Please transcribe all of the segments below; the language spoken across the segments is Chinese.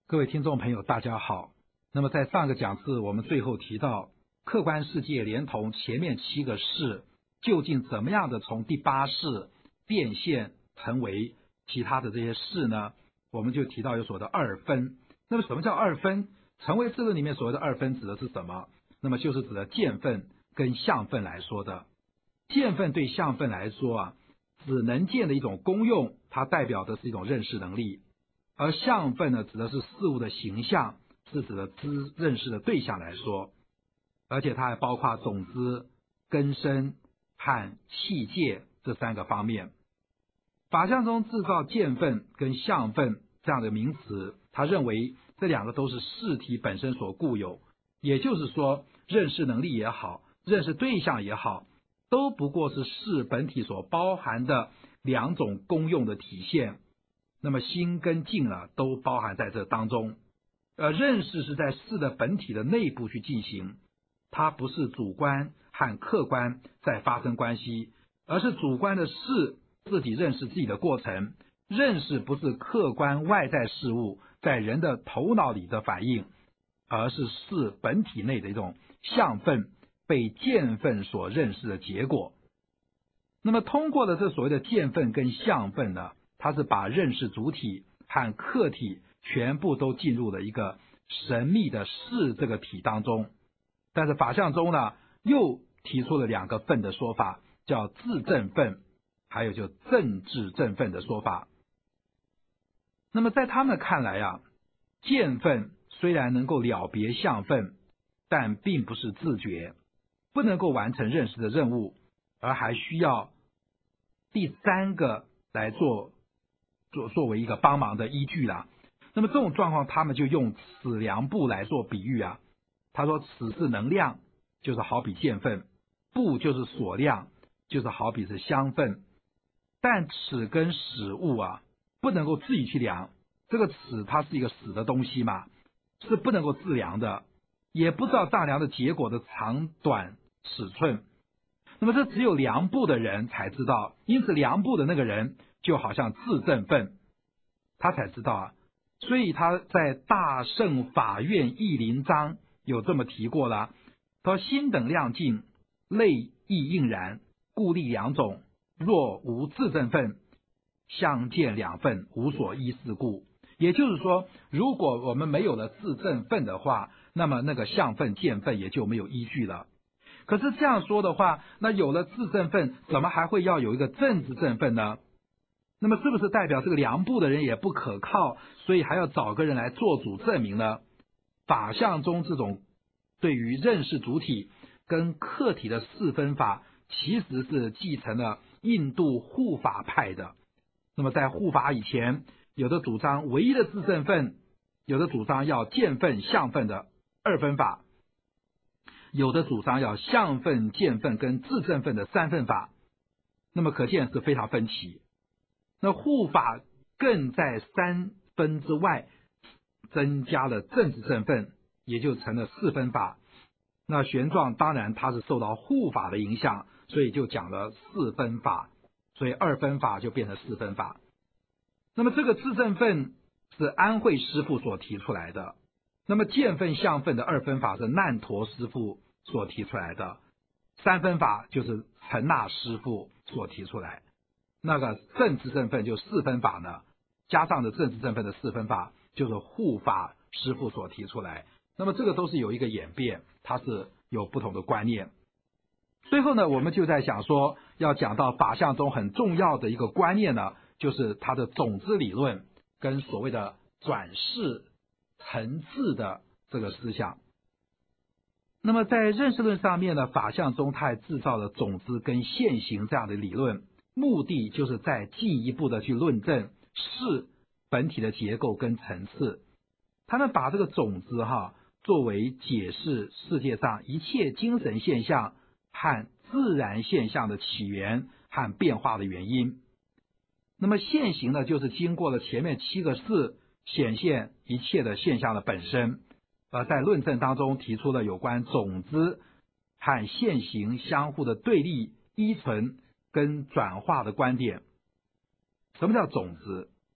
各位听众朋友大家好。那么在上个讲次我们最后提到，客观世界连同前面7个事，究竟怎么样的从第8事变现成为其他的这些事呢？我们就提到有所谓的二分。那么什么叫二分？成唯识论里面所谓的二分指的是什么？那么就是指的见分跟相分来说的。见分对相分来说指能见的一种功用，它代表的是一种认识能力。而相分呢，指的是事物的形象，是指的认识的对象来说，而且它还包括种子、根生和器界这3个方面。法相中制造见分跟相分这样的名词，他认为这2个都是事体本身所固有，也就是说，认识能力也好，认识对象也好，都不过是事本体所包含的2种功用的体现。那么心跟境都包含在这当中。认识是在事的本体的内部去进行，它不是主观和客观在发生关系，而是主观的事自己认识自己的过程。认识不是客观外在事物在人的头脑里的反应，而是事本体内的一种相分被见分所认识的结果。那么通过了这所谓的见分跟相分呢，它是把认识主体和客体全部都进入了一个神秘的事这个体当中。但是法相中呢，又提出了2个分的说法，叫自证分，还有就政治证分的说法。那么在他们看来见分虽然能够了别相分，但并不是自觉，不能够完成认识的任务，而还需要第3个来作为一个帮忙的依据啦。那么这种状况，他们就用此2部来做比喻他说此是能量，就是好比见分；不就是所量，就是好比是相分。但此跟实物不能够自己去量，这个此它是一个死的东西嘛，是不能够自量的，也不知道丈量的结果的长短尺寸。那么这只有量部的人才知道，因此量部的那个人就好像自证分，他才知道所以他在大圣法院义林章有这么提过了，他说心等量尽，类亦应然，故立2种，若无自证分，相见2分，无所依事故。也就是说，如果我们没有了自证分的话，那么那个相分见分也就没有依据了。可是这样说的话，那有了自证分，怎么还会要有一个政治证分呢？那么是不是代表这个量部的人也不可靠，所以还要找个人来做主证明呢？法相中这种对于认识主体跟客体的4分法，其实是继承了印度护法派的。那么在护法以前，有的主张唯一的自证分，有的主张要见分相分的2分法，有的主张要相分见分跟自证分的3分法。那么可见是非常分歧。那护法更在3分之外增加了政治证分，也就成了4分法。那玄奘当然他是受到护法的影响，所以就讲了4分法，所以2分法就变成4分法。那么这个自证分是安慧师父所提出来的，那么见分相分的2分法是难陀师父所提出来的，3分法就是陈那师父所提出来。那个政治证分就4分法呢，加上的政治证分的4分法就是护法师父所提出来。那么这个都是有一个演变，它是有不同的观念。最后呢，我们就在想说，要讲到法相中很重要的一个观念呢，就是它的种子理论跟所谓的转世层次的这个思想。那么在认识论上面呢，法相中它也制造了种子跟现行这样的理论，目的就是在进一步的去论证事本体的结构跟层次。他们把这个种子作为解释世界上一切精神现象和自然现象的起源和变化的原因。那么现行呢，就是经过了前面7个事显现一切的现象的本身，而在论证当中提出了有关种子和现行相互的对立、依存跟转化的观点。什么叫种子？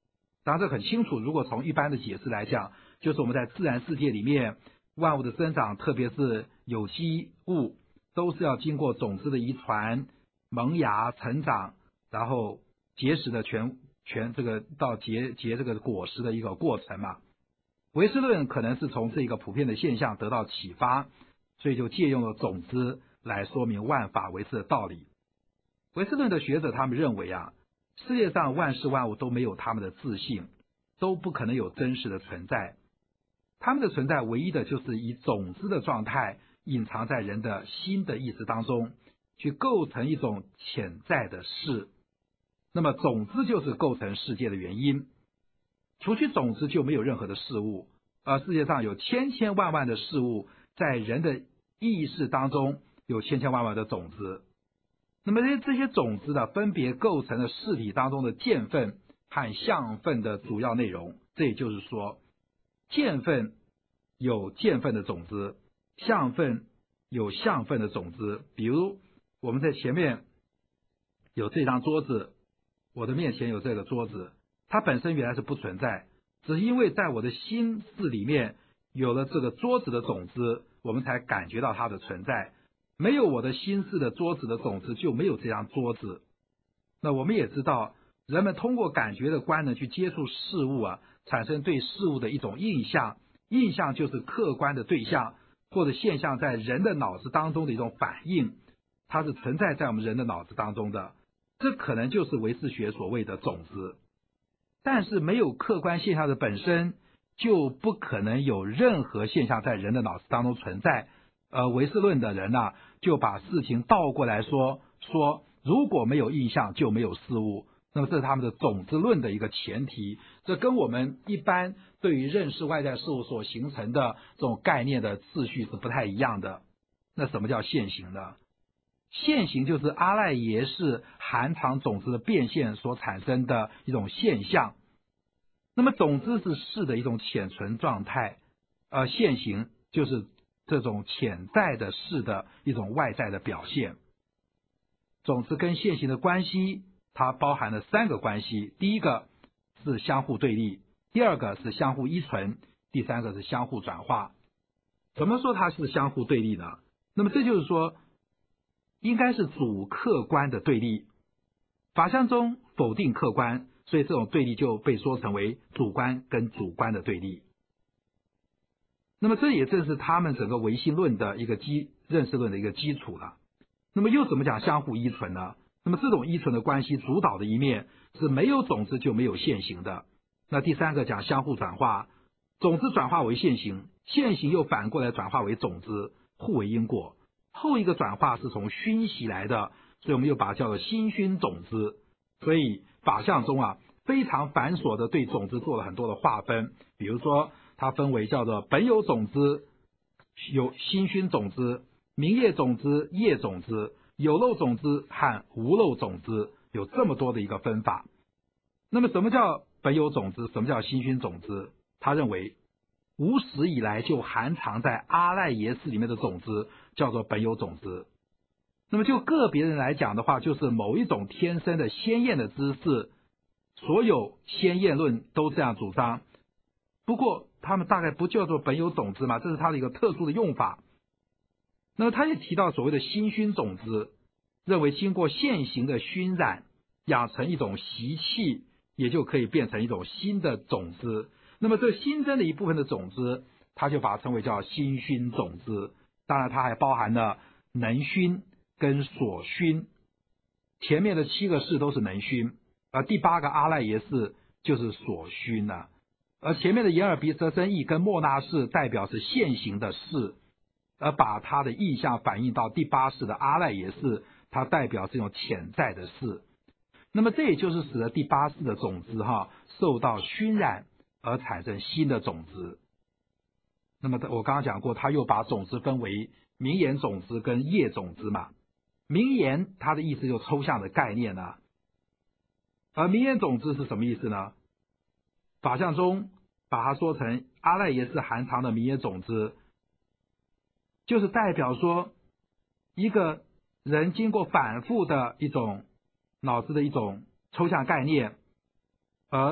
当然这很清楚，如果从一般的解释来讲，就是我们在自然世界里面万物的生长，特别是有机物，都是要经过种子的遗传、萌芽、成长，然后结实的全这个到结这个果实的一个过程嘛。唯识论可能是从这个普遍的现象得到启发，所以就借用了种子来说明万法唯识的道理。唯识论的学者他们认为世界上万事万物都没有他们的自性，都不可能有真实的存在，他们的存在唯一的就是以种子的状态隐藏在人的心的意识当中，去构成一种潜在的事。那么种子就是构成世界的原因，除去种子就没有任何的事物，而世界上有千千万万的事物，在人的意识当中有千千万万的种子。那么这些种子分别构成了事体当中的见分和相分的主要内容。这也就是说，见分有见分的种子，相分有相分的种子。比如我们在前面有这张桌子，我的面前有这个桌子，它本身原来是不存在，只是因为在我的心智里面有了这个桌子的种子，我们才感觉到它的存在。没有我的心智的桌子的种子，就没有这张桌子。那我们也知道，人们通过感觉的官能去接触事物产生对事物的一种印象，印象就是客观的对象或者现象在人的脑子当中的一种反应，它是存在在我们人的脑子当中的，这可能就是唯识学所谓的种子。但是没有客观现象的本身，就不可能有任何现象在人的脑子当中存在。唯识论的人就把事情倒过来说如果没有印象就没有事物，那么这是他们的种子论的一个前提。这跟我们一般对于认识外在事物所形成的这种概念的秩序是不太一样的。那什么叫现行呢？现行就是阿赖耶识含藏种子的变现所产生的一种现象。那么种子是事的一种潜存状态，现行就是这种潜在的事的一种外在的表现。种子跟现行的关系，它包含了三个关系，第一个是相互对立，第二个是相互依存，第三个是相互转化。怎么说它是相互对立呢？那么这就是说应该是主客观的对立，法相中否定客观，所以这种对立就被说成为主观跟主观的对立。那么这也正是他们整个唯心论的一个认识论的一个基础了。那么又怎么讲相互依存呢？那么这种依存的关系主导的一面是没有种子就没有现行的。那第三个讲相互转化，种子转化为现行，现行又反过来转化为种子，互为因果。后一个转化是从熏习来的，所以我们又把它叫做心熏种子。所以法相中非常繁琐的对种子做了很多的划分，比如说它分为叫做本有种子、有心熏种子、明业种子、业种子、有漏种子和无漏种子，有这么多的一个分法。那么什么叫本有种子，什么叫心熏种子？他认为无始以来就含藏在阿赖耶识里面的种子叫做本有种子。那么就个别人来讲的话，就是某一种天生的鲜艳的知识，所有鲜艳论都这样主张。不过他们大概不叫做本有种子嘛，这是他的一个特殊的用法。那么他也提到所谓的心熏种子，认为经过现行的熏染，养成一种习气，也就可以变成一种新的种子。那么这新增的一部分的种子，他就把它称为叫心熏种子。当然它还包含了能熏跟所熏，前面的7个识都是能熏，而第8个阿赖耶识就是所熏了。而前面的眼耳鼻舌身意跟末那识代表是现行的识，而把它的意象反映到第8识的阿赖耶识，它代表这种潜在的识。那么这也就是使得第8识的种子受到熏染而产生新的种子。那么我刚刚讲过，他又把种子分为明言种子跟业种子嘛。明言它的意思就抽象的概念而明言种子是什么意思呢？法相中把它说成阿赖耶识含藏的明言种子，就是代表说一个人经过反复的一种脑子的一种抽象概念，而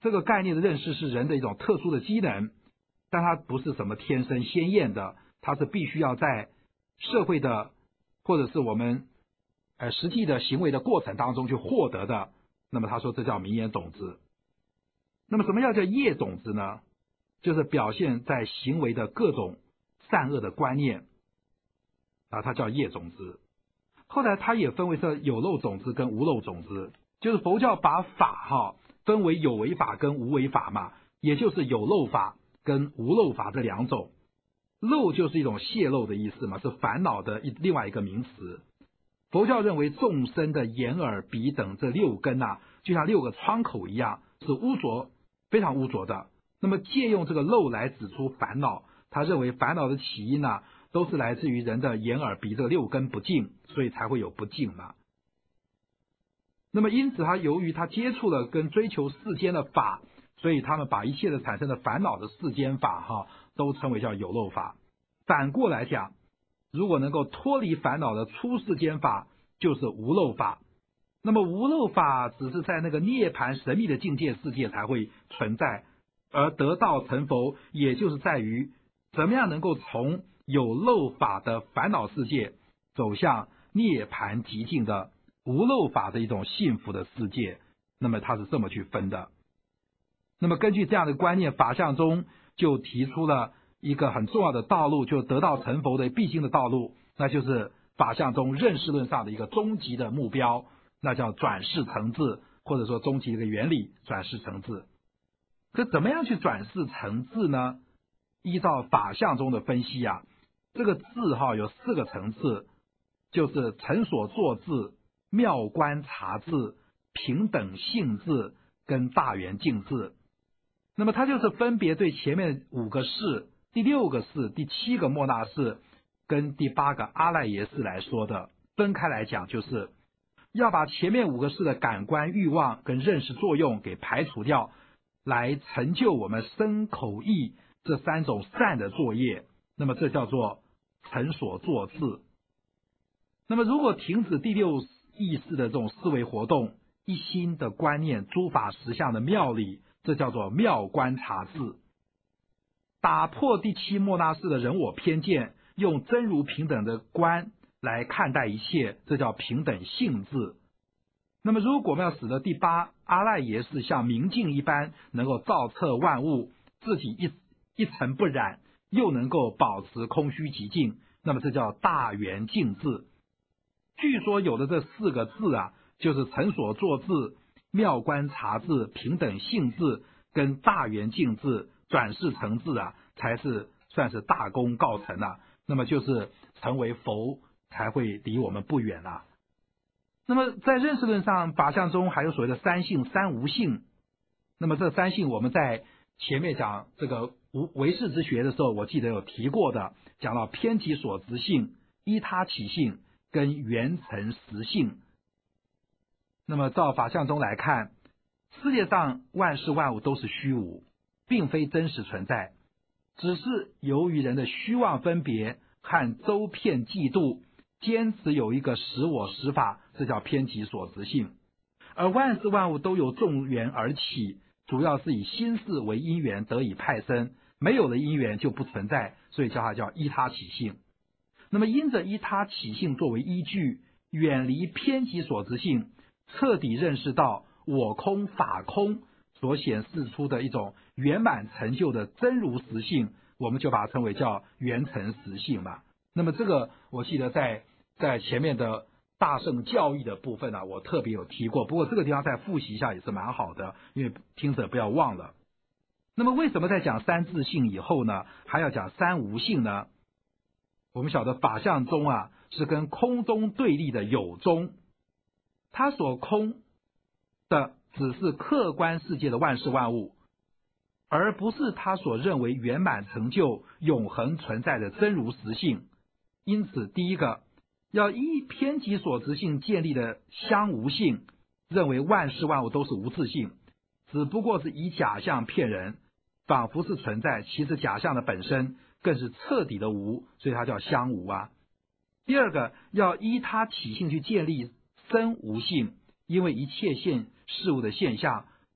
这个概念的认识是人的一种特殊的机能，但它不是什么天生鲜艳的，它是必须要在社会的或者是我们实际的行为的过程当中去获得的。那么他说这叫名言种子。那么什么叫业种子呢？就是表现在行为的各种善恶的观念啊，它叫业种子。后来它也分为这有漏种子跟无漏种子，就是佛教把法分为有为法跟无为法嘛，也就是有漏法跟无漏法这两种。漏就是一种泄露的意思嘛，是烦恼的另外一个名词。佛教认为众生的眼耳鼻等这六根啊，就像6个窗口一样，是污浊，非常污浊的。那么借用这个漏来指出烦恼，他认为烦恼的起因啊，都是来自于人的眼耳鼻这6根不净，所以才会有不净嘛。那么因此由于他接触了跟追求世间的法，所以他们把一切的产生的烦恼的世间法都称为叫有漏法。反过来讲，如果能够脱离烦恼的出世间法，就是无漏法。那么无漏法只是在那个涅槃神秘的境界世界才会存在，而得道成佛也就是在于怎么样能够从有漏法的烦恼世界走向涅槃极境的无漏法的一种幸福的世界。那么它是这么去分的。那么根据这样的观念，法相宗就提出了一个很重要的道路，就是得道成佛的必经的道路，那就是法相宗认识论上的一个终极的目标，那叫转世成智，或者说终极的一个原理，转世成智。可怎么样去转世成智呢？依照法相宗的分析啊，这个智有4个层次，就是成所作智、妙观察智、平等性智跟大圆净智。那么它就是分别对前面5个事、第6个事、第7个莫那事跟第8个阿赖耶识来说的。分开来讲，就是要把前面5个事的感官欲望跟认识作用给排除掉，来成就我们身口意这3种善的作业。那么这叫做成所作智。那么如果停止第6意识的这种思维活动，一心的观念诸法实相的妙理，这叫做妙观察智。打破第7莫那识的人我偏见，用真如平等的观来看待一切，这叫平等性智。那么如果我们要使得第8阿赖耶识像明镜一般能够照彻万物，自己一尘不染，又能够保持空虚寂静，那么这叫大圆净智。据说有的这4个智啊，就是成所作智、妙观察智、平等性智跟大圆净智、转世成智啊，才是算是大功告成啊。那么就是成为佛才会离我们不远啊。那么在认识论上，法相中还有所谓的3性、3无性。那么这3性我们在前面讲这个唯识之学的时候，我记得有提过的，讲到偏己所执性、依他起性跟缘成实性。那么照法相中来看，世界上万事万物都是虚无，并非真实存在，只是由于人的虚妄分别和周遍嫉妒，坚持有一个实我实法，这叫偏己所执性。而万事万物都由众缘而起，主要是以心事为因缘得以派生，没有了因缘就不存在，所以它叫依他起性。那么因着依他起性作为依据，远离偏己所执性，彻底认识到我空法空所显示出的一种圆满成就的真如实性，我们就把它称为叫圆成实性嘛。那么这个我记得在前面的大乘教义的部分我特别有提过，不过这个地方再复习一下也是蛮好的，因为听者不要忘了。那么为什么在讲三自性以后呢，还要讲三无性呢？我们晓得法相中是跟空中对立的有中，它所空的只是客观世界的万事万物，而不是他所认为圆满成就永恒存在的真如实性。因此第一个要依偏己所执性建立的相无性，认为万事万物都是无自性，只不过是以假象骗人，仿佛是存在，其实假象的本身更是彻底的无，所以它叫相无第二个要依他起性去建立生无性，因为一切现事物的现象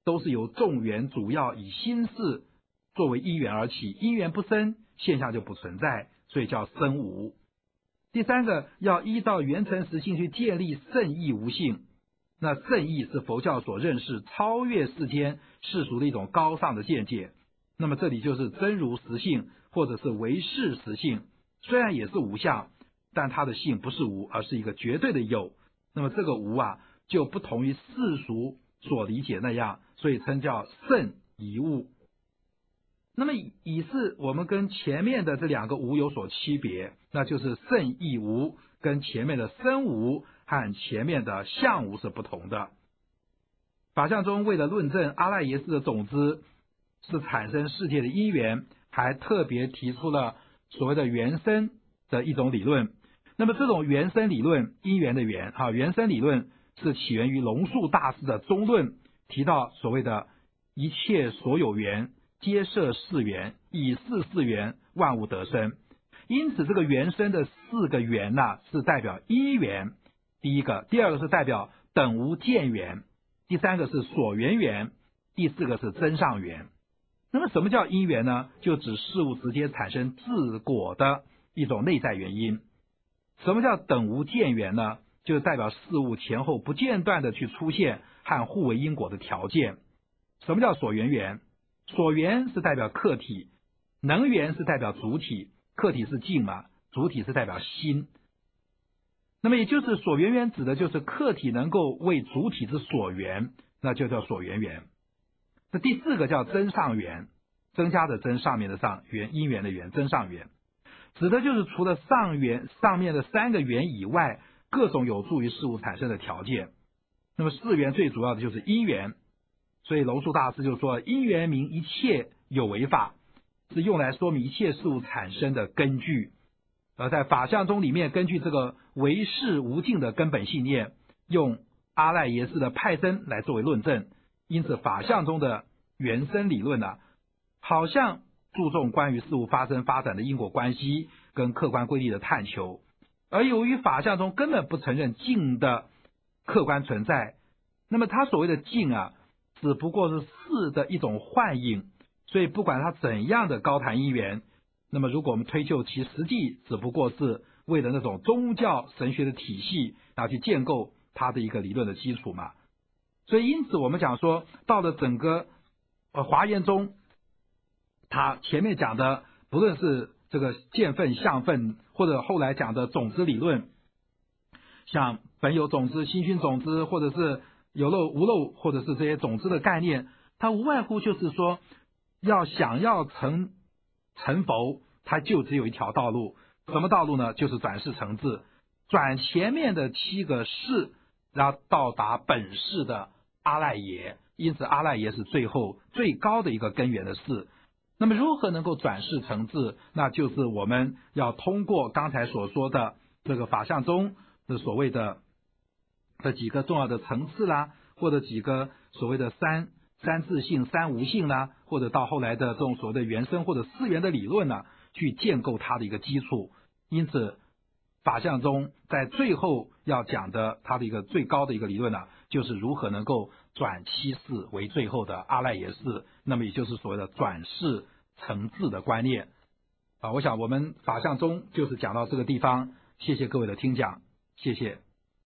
都是由众缘主要以心事作为因缘而起，因缘不生，现象就不存在，所以叫生无。第三个，要依照缘成实性去建立圣义无性。那圣义是佛教所认识超越世间世俗的一种高尚的见解。那么这里就是真如实性，或者是唯识实性，虽然也是无相，但它的性不是无，而是一个绝对的有。那么这个无就不同于世俗所理解那样，所以称叫圣一物。那么以是我们跟前面的这两个无有所区别，那就是圣义无跟前面的生无和前面的相无是不同的。法相中为了论证阿赖耶识的种子是产生世界的因缘，还特别提出了所谓的缘生的一种理论。那么这种缘生理论，因缘的缘缘生理论是起源于龙树大师的中论，提到所谓的一切所有缘皆摄四缘，以四缘万物得生。因此这个缘生的四个缘是代表因缘，第一个，第二个是代表等无见缘，第三个是所缘缘，第四个是真上缘。那么什么叫因缘呢？就指事物直接产生自果的一种内在原因。什么叫等无见缘呢？就是代表事物前后不间断的去出现和互为因果的条件。什么叫所缘缘？所缘是代表客体，能缘是代表主体，客体是境主体是代表心。那么也就是所缘缘指的就是客体能够为主体之所缘，那就叫所缘缘。那第四个叫真上缘，增加的增，上面的上，缘因缘的缘，真上缘，指的就是除了上面的三个缘以外，各种有助于事物产生的条件。那么四缘最主要的就是因缘，所以龙树大师就说，因缘名一切有为法，是用来说明一切事物产生的根据。而在法相中里面，根据这个唯识无尽的根本信念，用阿赖耶识的派生来作为论证。因此法相中的缘生理论好像注重关于事物发生发展的因果关系跟客观规律的探求，而由于法相中根本不承认境的客观存在，那么他所谓的境只不过是事的一种幻影，所以不管他怎样的高谈因缘，那么如果我们推究其实际，只不过是为了那种宗教神学的体系去建构它的一个理论的基础嘛。所以因此我们讲说，到了整个华严中，他前面讲的不论是这个见分相分，或者后来讲的种子理论，像本有种子、心熏种子，或者是有漏无漏，或者是这些种子的概念，它无外乎就是说，想要成佛，它就只有一条道路。什么道路呢？就是转世成智，转前面的7个世，然后到达本世的阿赖耶。因此阿赖耶是最后最高的一个根源的事。那么如何能够转世成智？那就是我们要通过刚才所说的这个法相中的所谓的这几个重要的层次或者几个所谓的三自性、三无性或者到后来的这种所谓的缘生或者四缘的理论去建构它的一个基础。因此法相中在最后要讲的它的一个最高的一个理论就是如何能够转7世为最后的阿赖耶识，那么也就是所谓的转世成智的观念我想我们法相中就是讲到这个地方，谢谢各位的听讲，谢谢。